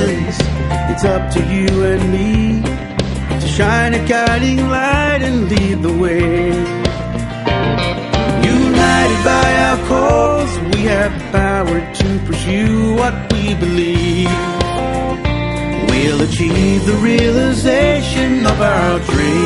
horizons. It's up to you and me to shine a guiding light and lead the way. United by our cause, we have the power to pursue what we believe. We'll achieve the realization of our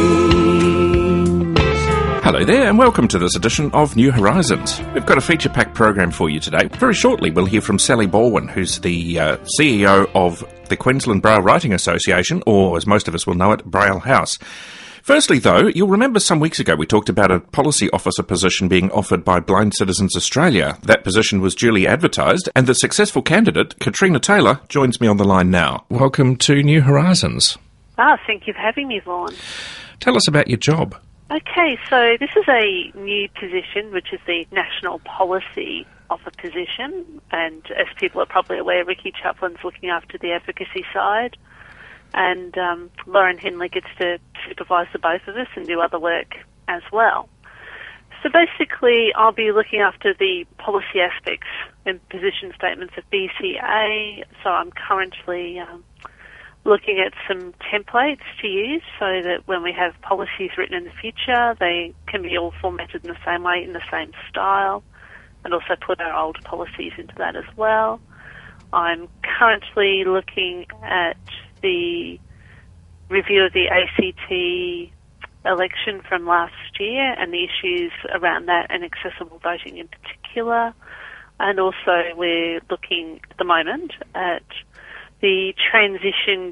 dreams. Hello there and welcome to this edition of New Horizons. We've got a feature-packed program for you today. Very shortly we'll hear from Sally Baldwin, who's the CEO of the Queensland Braille Writing Association, or as most of us will know it, Braille House. Firstly, though, you'll remember some weeks ago we talked about a policy officer position being offered by Blind Citizens Australia. That position was duly advertised, and the successful candidate, Katrina Taylor, joins me on the line now. Welcome to New Horizons. Thank you for having me, Vaughan. Tell us about your job. Okay, so this is a new position, which is the National Policy Officer position, and as people are probably aware, Ricky Chaplin's looking after the advocacy side, and Lauren Henley gets to supervise the both of us and do other work as well. So basically, I'll be looking after the policy aspects and position statements of BCA, so I'm currently looking at some templates to use so that when we have policies written in the future, they can be all formatted in the same way, in the same style, and also put our old policies into that as well. I'm currently looking at the review of the ACT election from last year and the issues around that and accessible voting in particular. And also we're looking at the moment at the transition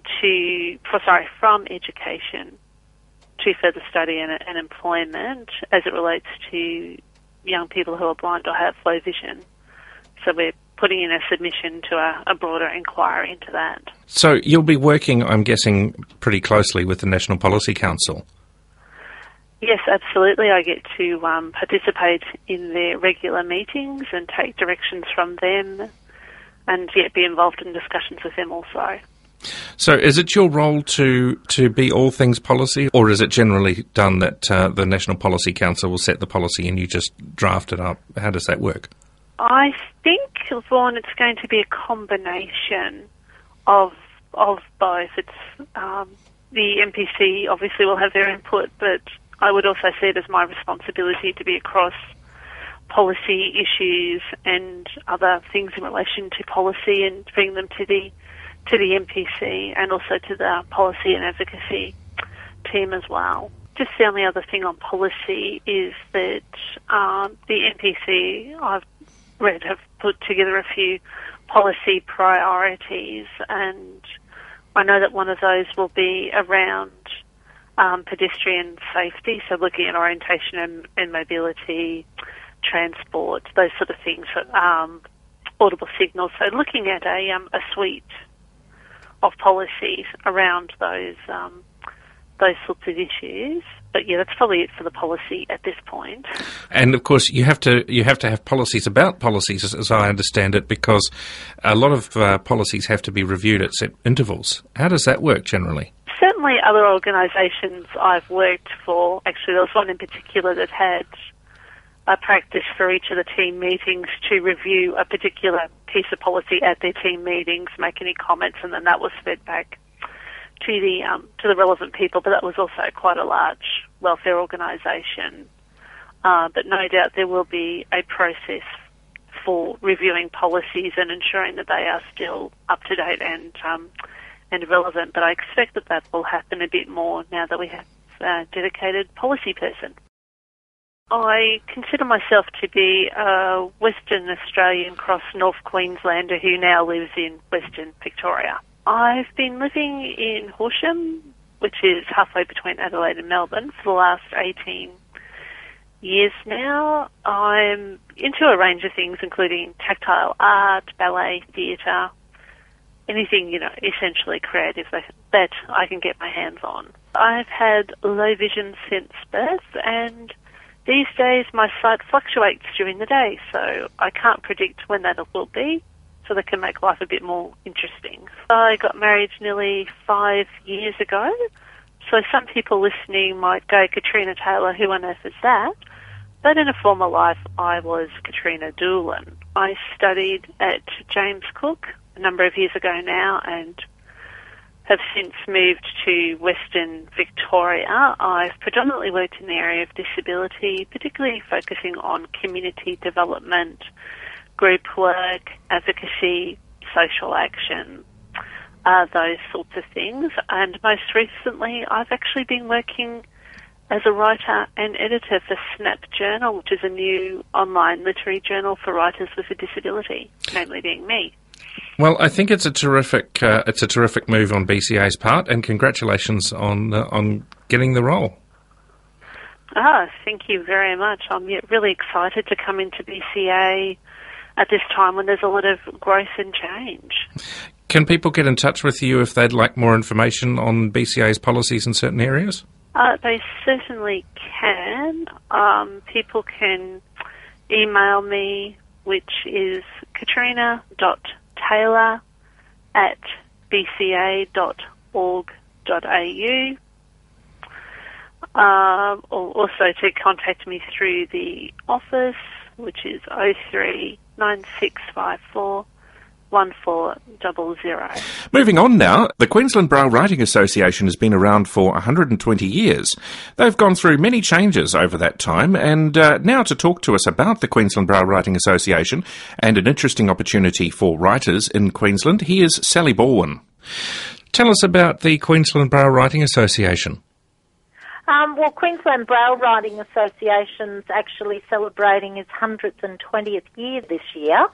from education to further study and employment as it relates to young people who are blind or have low vision. So we're putting in a submission to a broader inquiry into that. So you'll be working, I'm guessing, pretty closely with the National Policy Council? Yes, absolutely. I get to participate in their regular meetings and take directions from them, and yet be involved in discussions with them also. So is it your role to be all things policy, or is it generally done that the National Policy Council will set the policy and you just draft it up? How does that work? I think, Vaughan, it's going to be a combination of both. It's the MPC obviously will have their input, but I would also see it as my responsibility to be across policy issues and other things in relation to policy and bring them to the MPC and also to the policy and advocacy team as well. Just the only other thing on policy is that the MPC, I've read, have put together a few policy priorities, and I know that one of those will be around pedestrian safety, so looking at orientation and mobility, transport, those sort of things, audible signals. So looking at a suite of policies around those sorts of issues. But yeah, that's probably it for the policy at this point. And of course, you have to have policies about policies, as I understand it, because a lot of policies have to be reviewed at set intervals. How does that work generally? Certainly, other organisations I've worked for. Actually, there was one in particular that had a practice for each of the team meetings to review a particular piece of policy at their team meetings, make any comments, and then that was fed back to the relevant people. But that was also quite a large welfare organisation. But no doubt there will be a process for reviewing policies and ensuring that they are still up to date and relevant. But I expect that will happen a bit more now that we have a dedicated policy person. I consider myself to be a Western Australian cross North Queenslander who now lives in Western Victoria. I've been living in Horsham, which is halfway between Adelaide and Melbourne, for the last 18 years now. I'm into a range of things, including tactile art, ballet, theatre, anything, essentially creative that I can get my hands on. I've had low vision since birth, and these days my sight fluctuates during the day, so I can't predict when that will be, so that can make life a bit more interesting. I got married nearly 5 years ago, so some people listening might go, Katrina Taylor, who on earth is that? But in a former life, I was Katrina Doolan. I studied at James Cook a number of years ago now and have since moved to Western Victoria. I've predominantly worked in the area of disability, particularly focusing on community development, group work, advocacy, social action, those sorts of things. And most recently, I've actually been working as a writer and editor for Snap Journal, which is a new online literary journal for writers with a disability, namely being me. Well, I think it's a terrific move on BCA's part, and congratulations on getting the role. Thank you very much. I'm really excited to come into BCA at this time when there's a lot of growth and change. Can people get in touch with you if they'd like more information on BCA's policies in certain areas? They certainly can. People can email me, which is katrina.taylor@bca.org.au. Or also to contact me through the office, which is 03 9654 1400. Moving on now, the Queensland Braille Writing Association has been around for 120 years. They've gone through many changes over that time, and now to talk to us about the Queensland Braille Writing Association and an interesting opportunity for writers in Queensland, here's Sally Baldwin. Tell us about the Queensland Braille Writing Association. Well, Queensland Braille Writing Association's actually celebrating its 120th year this year,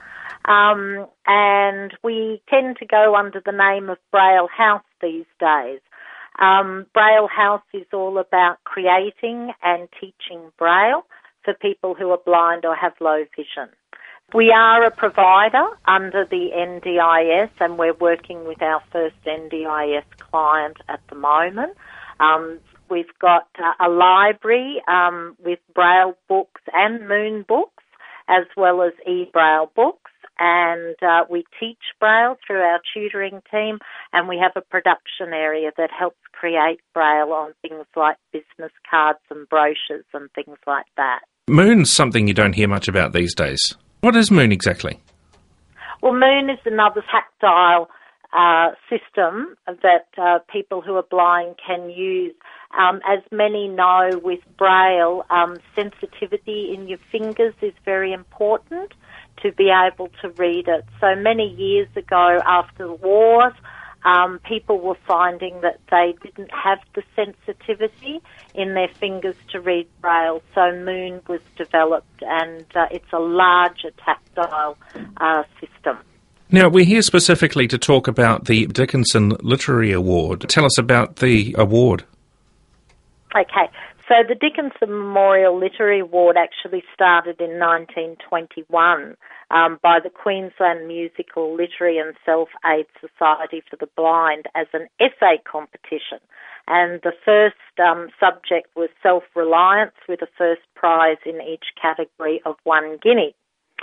and we tend to go under the name of Braille House these days. Braille House is all about creating and teaching Braille for people who are blind or have low vision. We are a provider under the NDIS, and we're working with our first NDIS client at the moment. We've got a library with Braille books and Moon books, as well as e-Braille books, and we teach Braille through our tutoring team, and we have a production area that helps create Braille on things like business cards and brochures and things like that. Moon's something you don't hear much about these days. What is Moon exactly? Well, Moon is another tactile system that people who are blind can use. As many know, with Braille, sensitivity in your fingers is very important to be able to read it. So many years ago, after the wars, people were finding that they didn't have the sensitivity in their fingers to read Braille. So Moon was developed, and it's a larger tactile system. Now, we're here specifically to talk about the Dickinson Literary Award. Tell us about the award. Okay, so the Dickinson Memorial Literary Award actually started in 1921 by the Queensland Musical Literary and Self-Aid Society for the Blind as an essay competition. And the first subject was self-reliance, with a first prize in each category of 1 guinea.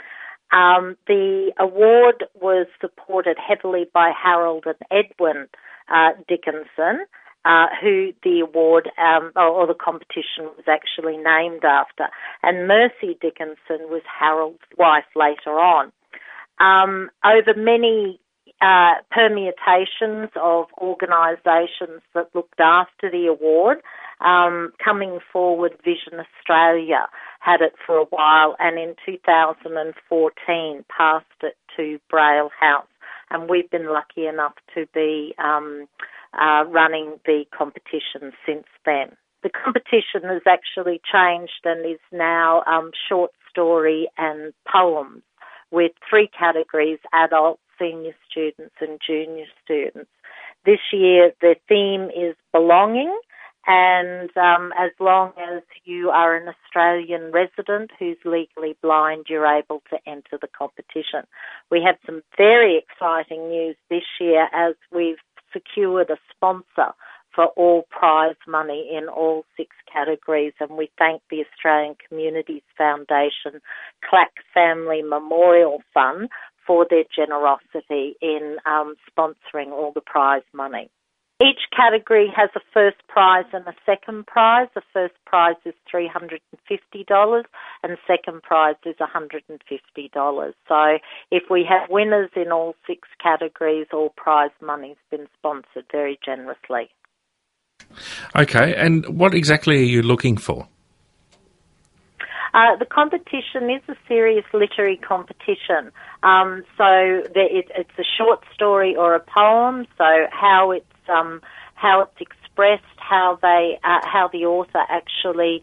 The award was supported heavily by Harold and Edwin Dickinson, who the award or the competition was actually named after. And Mercy Dickinson was Harold's wife later on. Over many permutations of organisations that looked after the award, coming forward, Vision Australia had it for a while, and in 2014 passed it to Braille House. And we've been lucky enough to be running the competition since then. The competition has actually changed and is now short story and poems, with 3 categories: adults, senior students and junior students. This year the theme is belonging, and as long as you are an Australian resident who's legally blind, you're able to enter the competition. We have some very exciting news this year, as we've secured a sponsor for all prize money in all 6 categories, and we thank the Australian Communities Foundation Clack Family Memorial Fund for their generosity in sponsoring all the prize money. Each category has a first prize and a second prize. The first prize is $350 and second prize is $150. So if we have winners in all 6 categories, all prize money's been sponsored very generously. Okay, and what exactly are you looking for? The competition is a serious literary competition. It's a short story or a poem. So how it's expressed, how the author actually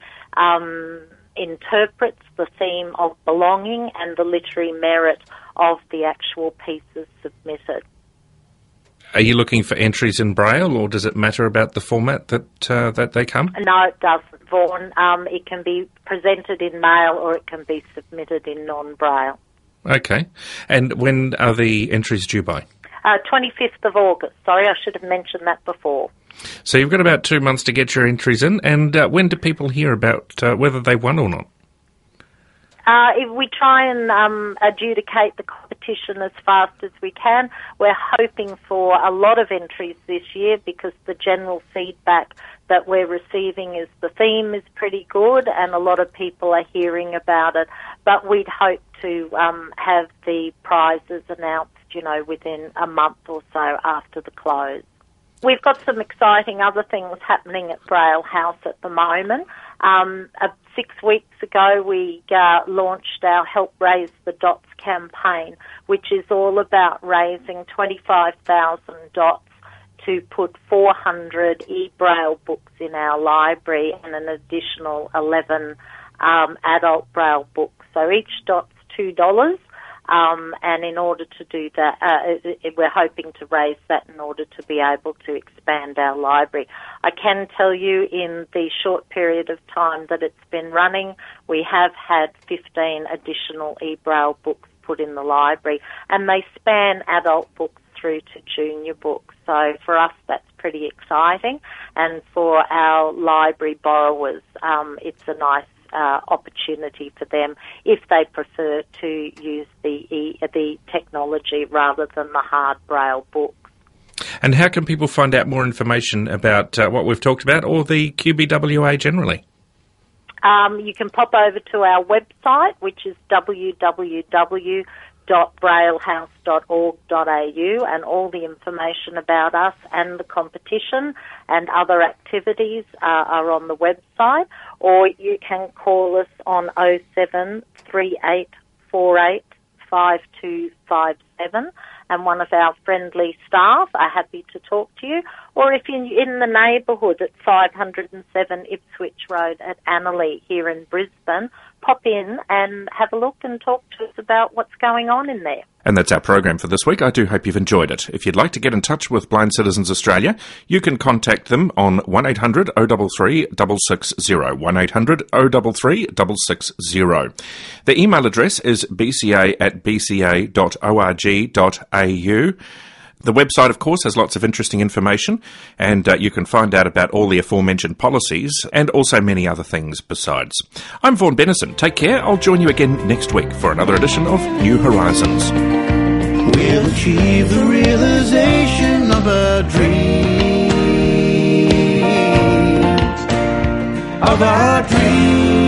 interprets the theme of belonging and the literary merit of the actual pieces submitted. Are you looking for entries in Braille, or does it matter about the format that they come? No, it doesn't, Vaughan. It can be presented in Braille or it can be submitted in non-Braille. Okay. And when are the entries due by? 25th of August. Sorry, I should have mentioned that before. So you've got about 2 months to get your entries in, and when do people hear about whether they won or not? If we try and adjudicate the competition as fast as we can, we're hoping for a lot of entries this year because the general feedback that we're receiving is the theme is pretty good and a lot of people are hearing about it. But we'd hope to have the prizes announced, within a month or so after the close. We've got some exciting other things happening at Braille House at the moment. 6 weeks ago, we launched our Help Raise the Dots campaign, which is all about raising 25,000 dots to put 400 e-Braille books in our library and an additional 11 adult Braille books. So each dot's $2. And in order to do that, we're hoping to raise that in order to be able to expand our library. I can tell you in the short period of time that it's been running, we have had 15 additional e-Braille books put in the library, and they span adult books through to junior books. So for us, that's pretty exciting, and for our library borrowers, it's a nice opportunity for them if they prefer to use the technology rather than the hard Braille books. And how can people find out more information about what we've talked about or the QBWA generally? You can pop over to our website, which is www.braillehouse.org.au, and all the information about us and the competition and other activities are on the website, or you can call us on 07 3848 5257, and one of our friendly staff are happy to talk to you. Or if you're in the neighbourhood at 507 Ipswich Road at Annerley here in Brisbane, pop in and have a look and talk to us about what's going on in there. And that's our program for this week. I do hope you've enjoyed it. If you'd like to get in touch with Blind Citizens Australia, you can contact them on 1800 033 660, 1800 033 660. The email address is bca@bca.org.au. The website, of course, has lots of interesting information, and you can find out about all the aforementioned policies and also many other things besides. I'm Vaughan Bennison. Take care. I'll join you again next week for another edition of New Horizons. We'll achieve the realization of our dreams,